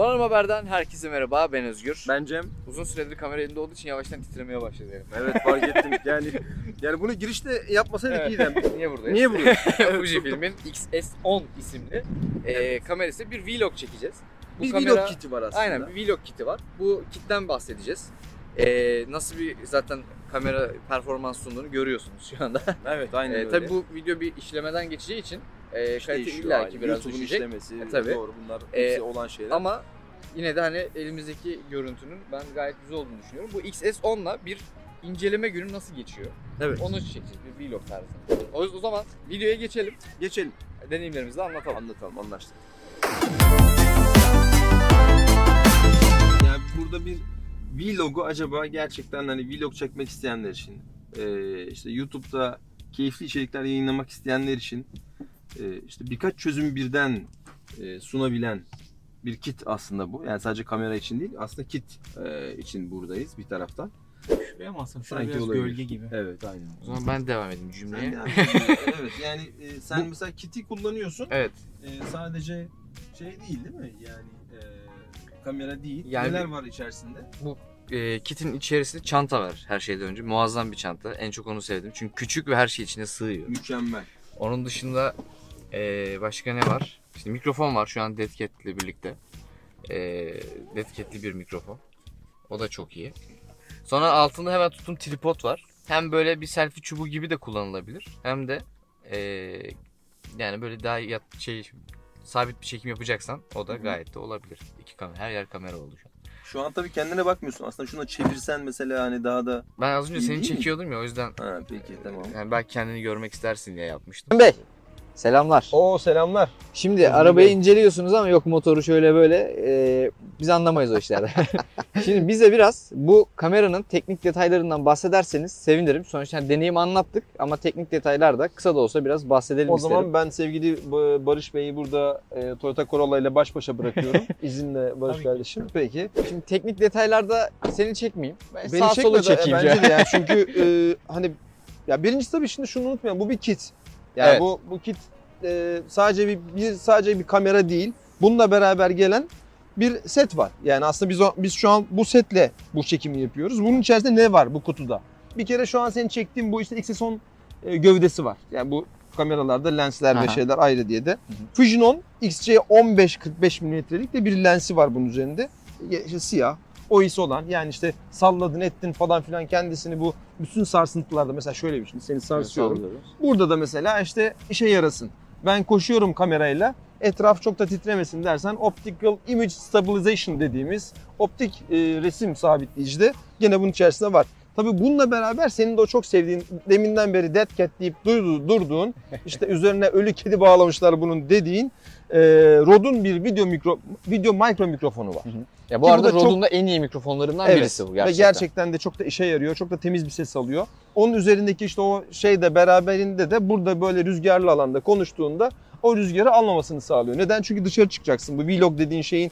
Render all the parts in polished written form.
Donanım Haber'den herkese merhaba, ben Özgür. Ben Cem. Uzun süredir kamera elinde olduğu için yavaştan titremeye başladı elim. Evet, fark ettim. Yani bunu girişte yapmasaydık evet. iyiydi. Niye buradayız? Niye buradayız? Fujifilm'in XS10 isimli kamerası, bir vlog çekeceğiz. Bir vlog kiti var aslında. Aynen, bir vlog kiti var. Bu kitten bahsedeceğiz. Nasıl bir zaten kamera performans sunduğunu görüyorsunuz şu anda. Evet, aynen öyle. Tabii bu video bir işlemeden geçeceği için kalite illaki biraz düşecek. işlemesi, tabii. Doğru, bunlar hepsi olan şeyler. Ama yine de hani elimizdeki görüntünün ben gayet güzel olduğunu düşünüyorum. Bu XS10'la bir inceleme günü nasıl geçiyor? Evet. Onu çekeceğiz, bir vlog tarzında. O zaman videoya geçelim. Geçelim. Deneyimlerimizi de anlatalım. Anlaştık. Yani burada bir vlogu acaba gerçekten hani vlog çekmek isteyenler için, işte YouTube'da keyifli içerikler yayınlamak isteyenler için, işte birkaç çözüm birden sunabilen bir kit aslında bu. Yani sadece kamera için değil, aslında kit için buradayız bir taraftan. Şuraya mı alsam? Şuraya Sanki biraz olabilir. gölge gibi. Evet, aynen. O zaman ben devam edeyim cümleye. Evet, yani sen mesela kiti kullanıyorsun. Evet. Sadece şey değil mi? Yani kamera değil. Yani neler var içerisinde? Bu kitin içerisinde çanta var her şeyden önce. Muazzam bir çanta. En çok onu sevdim. Çünkü küçük ve her şey içine sığıyor. Mükemmel. Onun dışında başka ne var? İşte mikrofon var şu an Dead Cat'le birlikte. Dead Cat'li bir mikrofon. O da çok iyi. Sonra altında hemen tuttuğum tripod var. Hem böyle bir selfie çubuğu gibi de kullanılabilir. Hem de yani böyle daha sabit bir çekim yapacaksan o da gayet de olabilir. İki kamera, her yer kamera oldu şu an. Şu an tabii kendine bakmıyorsun. Aslında şuna çevirsen mesela hani daha da... Ben az önce İyi seni değil mi? çekiyordum ya, o yüzden. Ha, peki, tamam. Yani belki kendini görmek istersin diye yapmıştım. Bey, selamlar. Oo, selamlar. Şimdi arabayı inceliyorsunuz ama yok motoru şöyle böyle, biz anlamayız o işlerden. Şimdi bize biraz bu kameranın teknik detaylarından bahsederseniz sevinirim. Sonuçta yani deneyimi anlattık ama teknik detaylar da kısa da olsa biraz bahsedelim O isterim. zaman ben sevgili Barış Bey'i burada Toyota Corolla ile baş başa bırakıyorum. İzinle Barış Tabii. kardeşim. Peki. Şimdi teknik detaylarda seni çekmeyeyim. Ben Beni sağ çekme solu de, çekeyim. bence de yani çünkü hani ya birincisi tabii şimdi şunu unutmayalım, bu bir kit. Yani Evet. bu kit sadece bir kamera değil. Bununla beraber gelen bir set var. Yani aslında biz şu an bu setle bu çekimi yapıyoruz. Bunun içerisinde ne var bu kutuda? Bir kere şu an senin çektiğin bu işte XS10 gövdesi var. Yani bu kameralarda lensler ve Aha. şeyler ayrı diye de. Fujinon XC15-45 mm'lik de bir lensi var bunun üzerinde. İşte siyah. OIS olan, yani işte salladın ettin falan filan kendisini bu bütün sarsıntılarda mesela şöyle bir şey, seni sarsıyorum. Burada da mesela işte işe yarasın. Ben koşuyorum kamerayla, etraf çok da titremesin dersen Optical Image Stabilization dediğimiz optik resim sabitleyici de gene bunun içerisinde var. Tabii bununla beraber senin de o çok sevdiğin, deminden beri Dead Cat deyip durduğun, işte üzerine ölü kedi bağlamışlar bunun dediğin Rode'un bir video mikro mikrofonu var. Ya bu Ki arada bu da Rode'un da en iyi mikrofonlarından Evet. birisi bu Ve gerçekten. gerçekten de çok da işe yarıyor. Çok da temiz bir ses alıyor. Onun üzerindeki işte o şey de beraberinde de burada böyle rüzgarlı alanda konuştuğunda o rüzgarı almamasını sağlıyor. Neden? Çünkü dışarı çıkacaksın. Bu vlog dediğin şeyin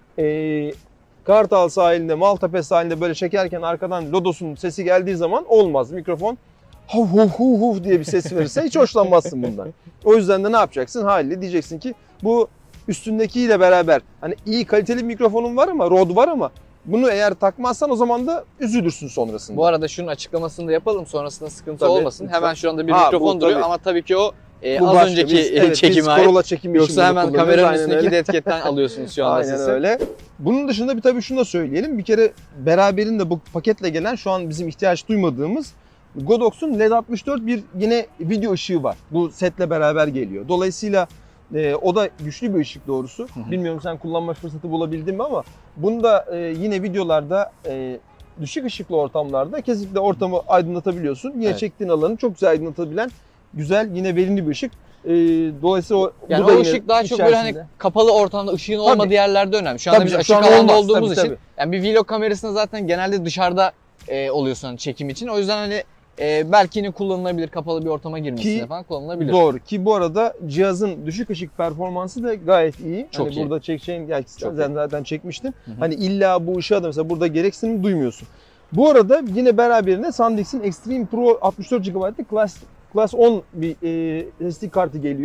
Kartal sahilinde, Maltepe sahilinde böyle çekerken arkadan Lodos'un sesi geldiği zaman olmaz. Mikrofon huf huf huf huf diye bir ses verirse hiç hoşlanmazsın bundan. O yüzden de ne yapacaksın? Haliyle diyeceksin ki bu üstündekiyle beraber hani iyi kaliteli mikrofonun var ama Rode var ama bunu eğer takmazsan o zaman da üzülürsün sonrasında. Bu arada şunun açıklamasını da yapalım, sonrasında sıkıntı Tabii, olmasın. lütfen. Hemen şu anda bir Ha, mikrofon bu duruyor tabii. ama tabii ki o Bu az başka. önceki biz çekime ait. Corolla çekimi için Yoksa bunu hemen kullanıyoruz. kameranın Aynen üstündeki öyle. Dead Cat'ten alıyorsunuz şu anda Aynen sesi. öyle. Bunun dışında bir tabii şunu da söyleyelim. Bir kere beraberinde bu paketle gelen şu an bizim ihtiyaç duymadığımız Godox'un LED 64 bir yine video ışığı var. Bu setle beraber geliyor. Dolayısıyla o da güçlü bir ışık doğrusu. Bilmiyorum sen kullanma fırsatı bulabildin mi ama bunu da yine videolarda düşük ışıklı ortamlarda kesinlikle ortamı aydınlatabiliyorsun. Yine Evet. çektiğin alanı çok güzel aydınlatabilen güzel yine verimli bir ışık. Dolayısıyla Yani bu da o yine ışık daha çok böyle hani içerisinde. kapalı ortamda ışığın Tabii. olmadığı yerlerde önemli. Şu anda Tabii biz canım, açık şu an alanda olmaz. olduğumuz Tabii, için yani bir vlog kamerasında zaten genelde dışarıda oluyorsun hani çekim için. O yüzden hani belki yine kullanılabilir, kapalı bir ortama girmesine Ki- falan kullanılabilir. Doğru ki bu arada cihazın düşük ışık performansı da gayet iyi. Çok hani iyi. burada çekeceğin, yani Çok sen zaten çekmiştin. Hı hı. Hani illa bu ışığa da mesela burada gereksinim duymuyorsun. Bu arada yine beraberinde SanDisk'in Extreme Pro 64 GB'lık Class 10 bir SD kartı geliyor.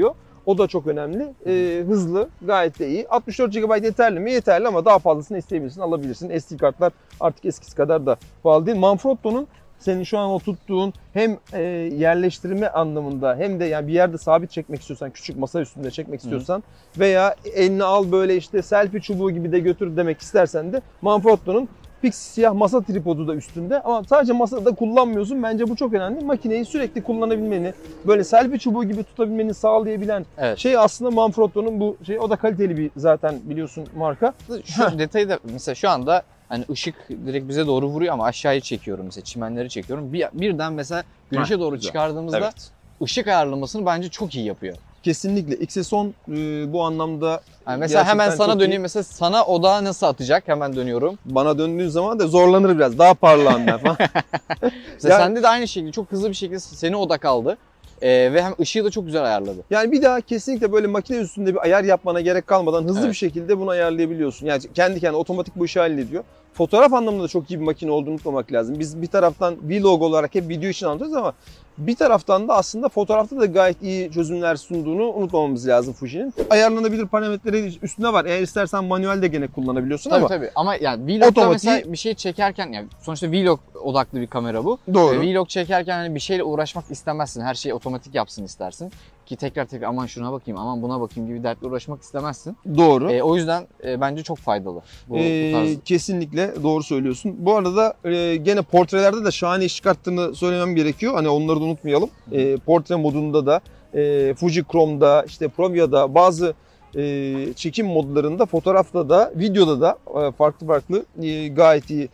O da çok önemli. Hızlı, gayet de iyi. 64 GB yeterli mi? Yeterli ama daha fazlasını isteyebilirsin, alabilirsin. SD kartlar artık eskisi kadar da pahalı değil. Manfrotto'nun senin şu an o tuttuğun hem yerleştirme anlamında hem de yani bir yerde sabit çekmek istiyorsan, küçük masa üstünde çekmek istiyorsan veya eline al böyle işte selfie çubuğu gibi de götür demek istersen de Manfrotto'nun fix siyah masa tripodu da üstünde ama sadece masada kullanmıyorsun. Bence bu çok önemli. Makineyi sürekli kullanabilmeni, böyle selfie çubuğu gibi tutabilmeni sağlayabilen şey aslında Manfrotto'nun bu şey. O da kaliteli bir zaten biliyorsun marka. Şu detayı da mesela şu anda hani ışık direkt bize doğru vuruyor ama aşağıya çekiyorum mesela çimenleri çekiyorum. Birden mesela güneşe doğru güzel. çıkardığımızda ışık ayarlamasını bence çok iyi yapıyor. Kesinlikle. XS10 bu anlamda Yani mesela hemen gerçekten sana çok döneyim iyi. mesela sana odağı nasıl atacak hemen dönüyorum. Bana döndüğün zaman da zorlanır biraz. Daha parlağım ben falan. Mesela Yani- sende de aynı şekilde çok hızlı bir şekilde seni odak aldı. Ve hem ışığı da çok güzel ayarladı. Yani bir daha kesinlikle böyle makine üstünde bir ayar yapmana gerek kalmadan hızlı Evet. bir şekilde bunu ayarlayabiliyorsun. Yani kendi kendine otomatik bu işi hallediyor. Fotoğraf anlamında da çok iyi bir makine olduğunu unutmamak lazım. Biz bir taraftan vlog olarak hep video için anlatıyoruz ama bir taraftan da aslında fotoğrafta da gayet iyi çözümler sunduğunu unutmamamız lazım Fuji'nin. Ayarlanabilir parametreleri üstünde var. Eğer istersen manuel de gene kullanabiliyorsun ama Tabii. Ama yani vlog'da Otomatik- mesela bir şey çekerken yani sonuçta vlog odaklı bir kamera bu. doğru. Vlog çekerken hani bir şeyle uğraşmak istemezsin. Her şeyi otomatik yapsın istersin. Ki tekrar aman şuna bakayım, aman buna bakayım gibi dertle uğraşmak istemezsin. Doğru. O yüzden bence çok faydalı. Bu tarz. Kesinlikle doğru söylüyorsun. Bu arada gene portrelerde de şahane iş çıkarttığını söylemem gerekiyor. Hani onları da unutmayalım. Portre modunda da Fuji Chrome'da işte Provia'da bazı çekim modlarında fotoğrafta da videoda da farklı gayet iyi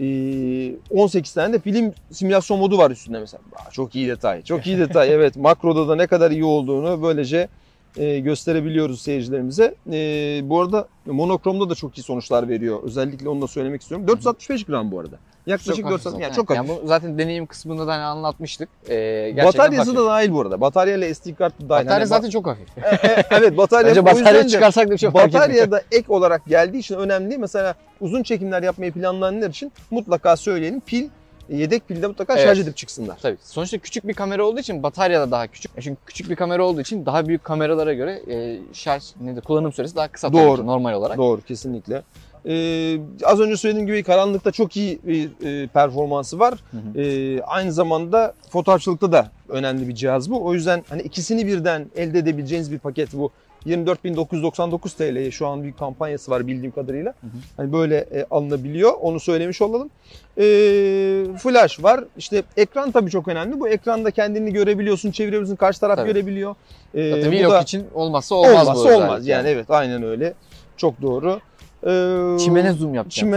18 tane de film simülasyon modu var üstünde mesela. Çok iyi detay. Çok iyi detay. Evet, makroda da ne kadar iyi olduğunu böylece gösterebiliyoruz seyircilerimize. Bu arada monokromda da çok iyi sonuçlar veriyor. Özellikle onu da söylemek istiyorum. 465 gram bu arada. Yaklaşık 460. Yani çok hafif. Yani bu zaten deneyim kısmında da hani anlatmıştık. Gerçekten Bataryası hafif. da dahil bu arada. Bataryayla SD kartı dahil. Batarya Hani zaten çok hafif. evet, batarya. Bence o batarya yüzden de çıkarsak da bir şey fark etmiyor. batarya da ek olarak geldiği için önemli. Mesela uzun çekimler yapmayı planlayanlar için mutlaka söyleyelim. Yedek pilde mutlaka şarj edip çıksınlar. Tabii. Sonuçta küçük bir kamera olduğu için batarya da daha küçük. Çünkü küçük bir kamera olduğu için daha büyük kameralara göre kullanım süresi daha kısa tabii Doğru. ki normal olarak. Doğru, kesinlikle. Az önce söylediğim gibi karanlıkta çok iyi bir performansı var. Aynı zamanda fotoğrafçılıkta da önemli bir cihaz bu. O yüzden hani ikisini birden elde edebileceğiniz bir paket bu. 24.999 TL'ye şu an bir kampanyası var bildiğim kadarıyla. Hani böyle alınabiliyor. Onu söylemiş olalım. Flash var. İşte ekran tabii çok önemli. Bu ekranda kendini görebiliyorsun, çevirebiliyorsun, karşı taraf Tabii. görebiliyor. Zaten Bu vlog da için olmazsa olmaz bu olmaz. özellik Yani evet, aynen öyle. Çok doğru. Çimene zoom yapacağım.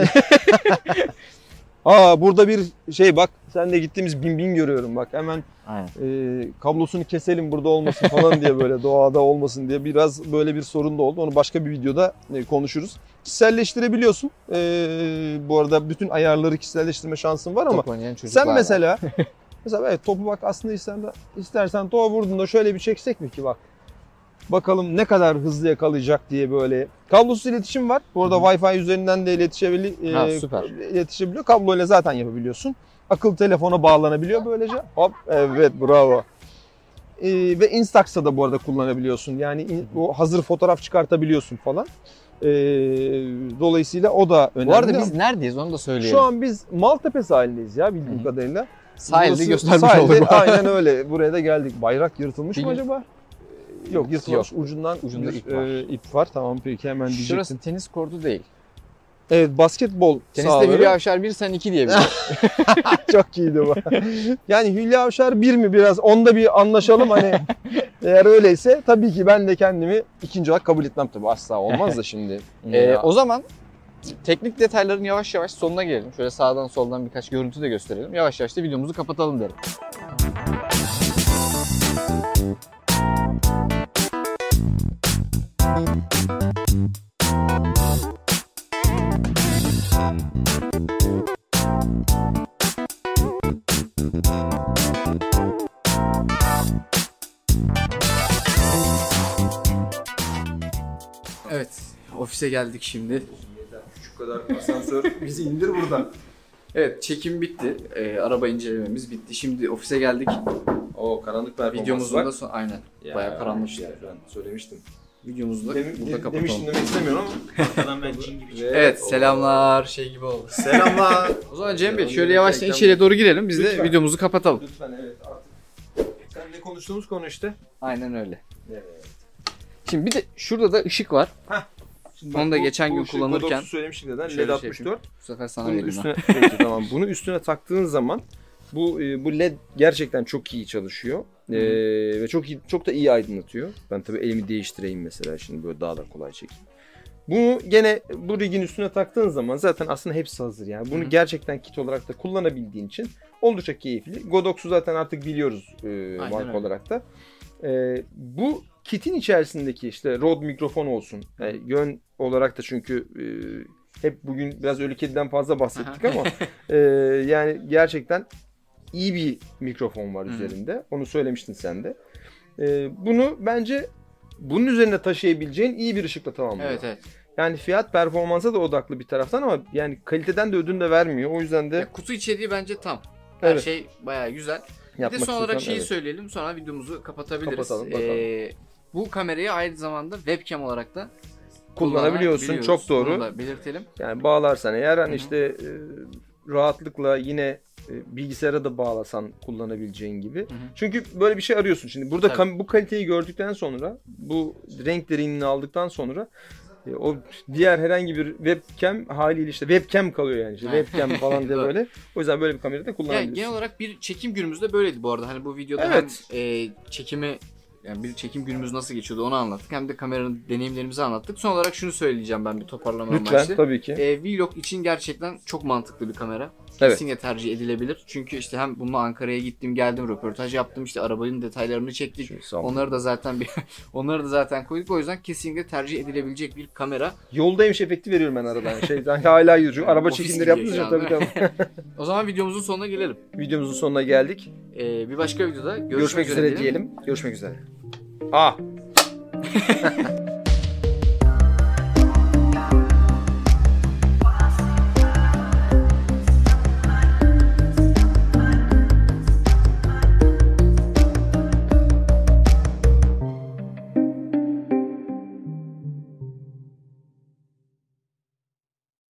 Burada bir şey bak, sen de gittiğimiz bin görüyorum bak, hemen Aynen. kablosunu keselim burada olmasın falan diye, böyle doğada olmasın diye biraz böyle bir sorun da oldu. Onu başka bir videoda konuşuruz. Kişiselleştirebiliyorsun. Bu arada bütün ayarları kişiselleştirme şansın var ama Top oynayan çocuklar sen var. mesela evet, topu bak aslında istersen topa vurduğunda şöyle bir çeksek mi ki bak. Bakalım ne kadar hızlı yakalayacak diye böyle. Kablosuz iletişim var. Bu arada Wi-Fi üzerinden de süper. iletişebiliyor. Kabloyla zaten yapabiliyorsun. Akıllı telefona bağlanabiliyor böylece. Hop, evet, bravo. Ve Instax'a da bu arada kullanabiliyorsun. Yani o hazır fotoğraf çıkartabiliyorsun falan. Dolayısıyla o da önemli. Bu arada biz neredeyiz onu da söyleyelim. Şu an biz Maltepe sahilindeyiz ya bildiğim kadarıyla. Sahilde Burası göstermiş sahilde, olduk. aynen öyle. Buraya da geldik. Bayrak yırtılmış mı Bilmiyorum. acaba? Yok, yırtılmış. Ucunda bir ip var. ip var. Tamam, peki, hemen diyecektim. Şurası tenis kortu değil. Evet, basketbol Teniste sahaları. Hülya Avşar 1 sen 2 diyebilirim. Çok iyiydi bu. Yani Hülya Avşar 1 mi, biraz onda bir anlaşalım hani. Eğer öyleyse tabii ki ben de kendimi ikinci olarak kabul etmem, tabii asla olmaz da şimdi. O zaman teknik detayların yavaş yavaş sonuna gelelim. Şöyle sağdan soldan birkaç görüntü de gösterelim. Yavaş yavaş da videomuzu kapatalım derim. Evet, ofise geldik şimdi. Şu kadar asansör bizi indir buradan. Evet, çekim bitti. Araba incelememiz bitti. Şimdi ofise geldik. O karanlık performansı Videomuzun var. da aynen. Bayağı karanlık. Ya, ben söylemiştim. Videomuzu da burada kapatalım. Demiştim demek istemiyorum ama. Arkadan ben cin gibi çıktım. Evet, selamlar şey gibi oldu. Selamlar. O zaman Cem Bey şöyle yavaştan içeriye doğru girelim. Biz de Lütfen. videomuzu kapatalım. Lütfen evet artık. Sen ne konuştuğumuz konu işte. Aynen öyle. Evet. Şimdi bir de şurada da ışık var. Şimdi Onu da bu- geçen bu gün ışık kullanırken Godox'u söylemiştik neden? şöyle LED şey 64. Bu sefer sana Bunun vereyim ben. üstüne peki, tamam. Bunu üstüne taktığın zaman bu LED gerçekten çok iyi çalışıyor. Ve çok da iyi aydınlatıyor. Ben tabii elimi değiştireyim mesela şimdi böyle daha da kolay çekeyim. Bunu gene bu rigin üstüne taktığın zaman zaten aslında hepsi hazır yani. Bunu Hı. gerçekten kit olarak da kullanabildiğin için oldukça keyifli. Godox'u zaten artık biliyoruz marka öyle. olarak da. Bu kitin içerisindeki işte Rode mikrofon olsun. Yani yön olarak da çünkü hep bugün biraz Ölü Kedi'den fazla bahsettik ama yani gerçekten iyi bir mikrofon var Hı. üzerinde. Onu söylemiştin sen de. Bunu bence bunun üzerine taşıyabileceğin iyi bir ışıkla tamamlıyor. Evet evet. Yani fiyat performansa da odaklı bir taraftan ama yani kaliteden de ödün de vermiyor. O yüzden de Ya, kutu içeriği bence tam. Her Evet. şey bayağı güzel. Bir yapmak de son olarak istiyorsan şeyi evet. söyleyelim. Sonra videomuzu kapatabiliriz. Kapatalım, bakalım. Bu kamerayı aynı zamanda webcam olarak da Kullanabiliyorsun. kullanabiliyoruz. Çok doğru. Bunu da belirtelim. Yani bağlarsan eğer hani Hı hı. işte rahatlıkla yine bilgisayara da bağlasan kullanabileceğin gibi. Hı hı. Çünkü böyle bir şey arıyorsun. Şimdi burada Tabii. bu kaliteyi gördükten sonra, bu renk derinliğini aldıktan sonra o diğer herhangi bir webcam haliyle işte webcam kalıyor yani. İşte webcam falan diye Doğru. böyle. O yüzden böyle bir kamerayı da Yani kullanabilirsin. genel olarak bir çekim günümüz de böyleydi bu arada. Hani bu videoda Evet. hem çekimi yani bir çekim günümüz nasıl geçiyordu onu anlattık. Hem de kameranın deneyimlerimizi anlattık. Son olarak şunu söyleyeceğim ben bir toparlama Lütfen amaçlı. tabii ki. Vlog için gerçekten çok mantıklı bir kamera. Evet. Kesinlikle tercih edilebilir. Çünkü işte hem bununla Ankara'ya gittim, geldim, röportaj yaptım, işte arabanın detaylarını çektik. Sağ ol. Onları da zaten koyduk. O yüzden kesinlikle tercih edilebilecek bir kamera. Yoldaymış efekti veriyorum ben aradan. Hala yürüyor. Araba Ofis çekimleri gidiyor yaptınız şu ya tabii anda. tabii. O zaman videomuzun sonuna gelelim. Videomuzun sonuna geldik. Bir başka videoda Görüşmek üzere diyelim. Görüşmek üzere.